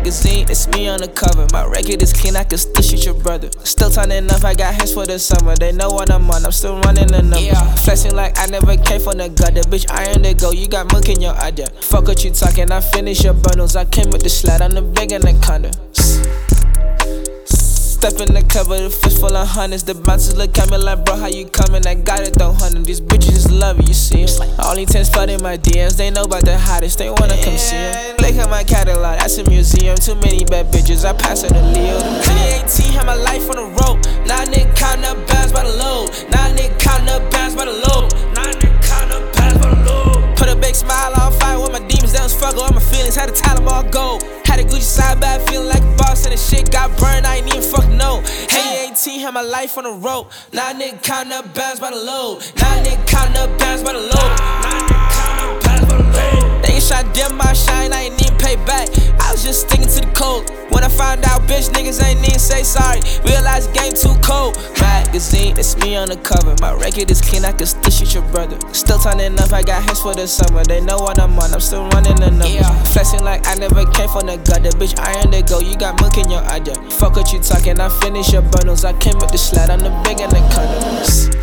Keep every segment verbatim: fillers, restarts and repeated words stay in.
magazine, it's me on the cover. My record is clean, I can still shoot your brother. Still turning enough, I got hands for the summer. They know what I'm on, I'm still running the numbers. Yeah. Flexing like I never came from the gutter. Bitch, I am the go, you got milk in your idea. Fuck what you talking, I finish your bundles. I came with the slide, I'm the big anaconda. Step in the club with a fist full of hundreds. The bouncers look at me like, bro, how you coming? I got it, though, hundred. These bitches just love it, you see em. Only ten flooding my D Ms. They know about the hottest, they wanna come see em. Look at my catalog, that's a museum. Too many bad bitches, I pass her to Leo. twenty eighteen, had my life on the road. Now nigga counting up bands by the load. Now nigga counting up bands by the load. Now nigga counting up bands by the load. Put a big smile on fire with my demons, they don't struggle. All my feelings, had to tell them all go. Had a Gucci side bag, feeling like a boss, and the shit got burned, I ain't even fuck no. Hey, eighteen, had my life on the road. Now nigga counting up bands by the load. Now nigga counting up bands by the load. Now nigga counting up bands by the load. They ain't shot dim my shine, I ain't even pay back. I was just sticking to the code. When I found out, bitch, niggas ain't even say sorry. Realized game too cold. Magazine, it's me on the cover. My record is clean, I can still shoot your brother. Still turning enough, I got hands for the summer. They know what I'm on, I'm still running the numbers. Yeah. Flexing like I never came from the gutter. Bitch, I am the go, you got milk in your idea. Fuck what you talking, I finish your bundles. I came with the slide, I'm the big anaconda.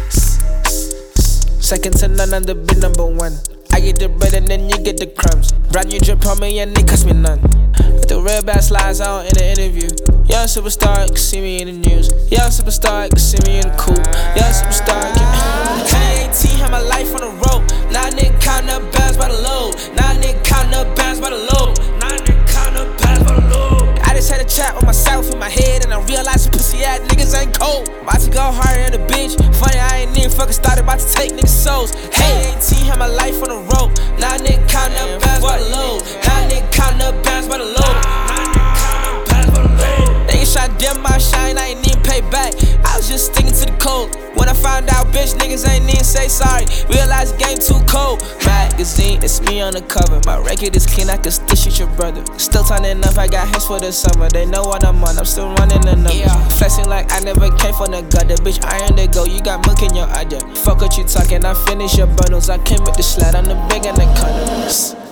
Second to none, I'm the big number one. I get the bread and then you get the crumbs. Brand new drip on me and it cost me none. With the red back slides out in the interview. Young superstar, you can see me in the news. Young superstar, you can see me in the coupe. Young superstar, you can... twenty eighteen, had my life on the road. Now nigga counting up bands by the load. Now nigga counting up bands by the load. Now nigga counting up bands by the load. I just had a chat with myself in my head, and I realized pussy ass niggas ain't cold. About to go harder than a bitch. Funny, I ain't even fucking started, about to take niggas' souls. Hey, eighteen, had my life on the road. Now nigga counting up bands by the load. Now nigga counting up bands by the load. Now nigga counting up bands by the load. They ain't shot dim my shine, I ain't even pay back. I was just sticking to the code. When I found out, bitch, niggas ain't even say sorry. Realized game too cold. Magazine, it's me on the cover. My record is clean, I can still shoot your brother. Still turning enough, I got hands for the summer. They know what I'm on, I'm still running the numbers. Yeah. Flexing like I never came from the gutter. Bitch, I am the go, you got milk in your idea. Fuck what you talking, I finish your bundles. I came with the slide, I'm the big anaconda.